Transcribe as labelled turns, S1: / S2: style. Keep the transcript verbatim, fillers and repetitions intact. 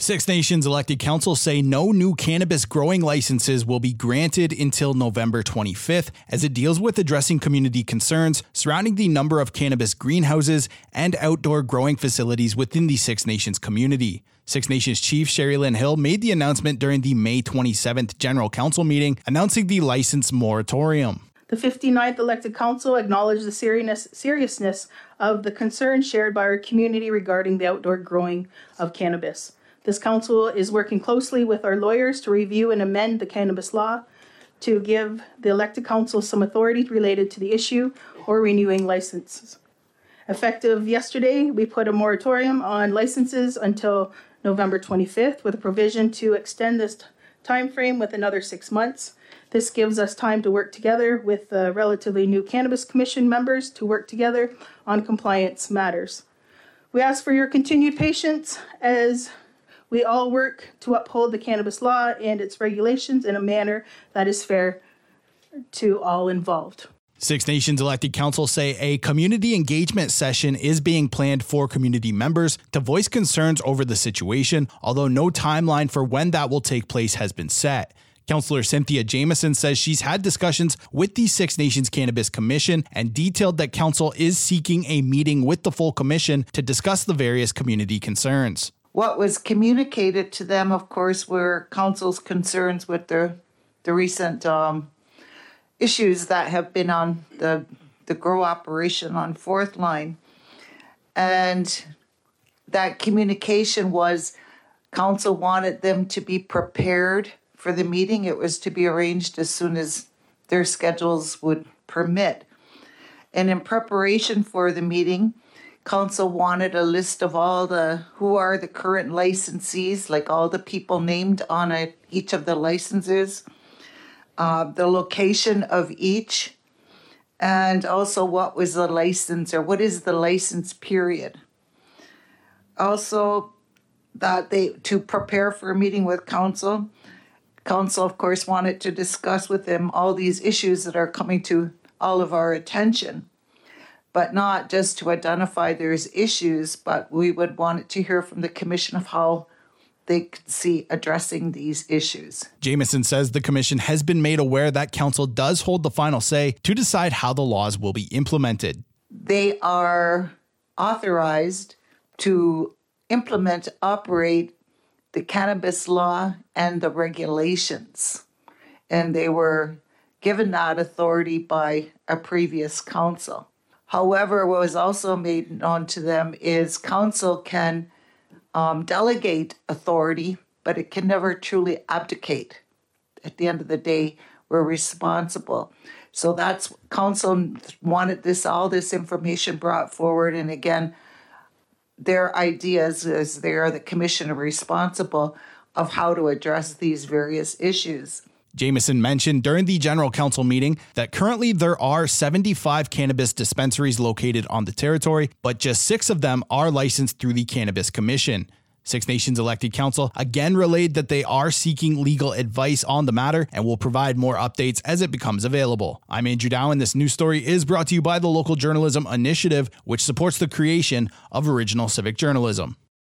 S1: Six Nations elected councils say no new cannabis growing licenses will be granted until November twenty-fifth, as it deals with addressing community concerns surrounding the number of cannabis greenhouses and outdoor growing facilities within the Six Nations community. Six Nations Chief Sherry Lynn Hill made the announcement during the May twenty-seventh General Council meeting, announcing the license moratorium.
S2: The fifty-ninth elected council acknowledged the seriousness, seriousness of the concerns shared by our community regarding the outdoor growing of cannabis. This council is working closely with our lawyers to review and amend the cannabis law to give the elected council some authority related to the issue or renewing licenses. Effective yesterday, we put a moratorium on licenses until November twenty-fifth with a provision to extend this time frame with another six months. This gives us time to work together with the relatively new Cannabis Commission members to work together on compliance matters. We ask for your continued patience as we all work to uphold the cannabis law and its regulations in a manner that is fair to all involved.
S1: Six Nations elected councils say a community engagement session is being planned for community members to voice concerns over the situation, although no timeline for when that will take place has been set. Councillor Cynthia Jamieson says she's had discussions with the Six Nations Cannabis Commission and detailed that council is seeking a meeting with the full commission to discuss the various community concerns.
S3: What was communicated to them, of course, were council's concerns with the the recent um, issues that have been on the the grow operation on Fourth Line. And that communication was council wanted them to be prepared for the meeting. It was to be arranged as soon as their schedules would permit. And in preparation for the meeting, council wanted a list of all the, who are the current licensees, like all the people named on a, each of the licenses, uh, the location of each, and also what was the license or what is the license period. Also, that they to prepare for a meeting with council. Council, of course, wanted to discuss with them all these issues that are coming to all of our attention, but not just to identify there's issues, but we would want to hear from the commission of how they could see addressing these issues.
S1: Jamieson says the commission has been made aware that council does hold the final say to decide how the laws will be implemented.
S3: They are authorized to implement, operate the cannabis law and the regulations. And they were given that authority by a previous council. However, what was also made known to them is council can um, delegate authority, but it can never truly abdicate. At the end of the day, we're responsible. So that's council wanted this, all this information brought forward. And again, their ideas is they are the commission responsible of how to address these various issues.
S1: Jamieson mentioned during the General Council meeting that currently there are seventy-five cannabis dispensaries located on the territory, but just six of them are licensed through the Cannabis Commission. Six Nations elected council again relayed that they are seeking legal advice on the matter and will provide more updates as it becomes available. I'm Andrew Dow, and this news story is brought to you by the Local Journalism Initiative, which supports the creation of original civic journalism.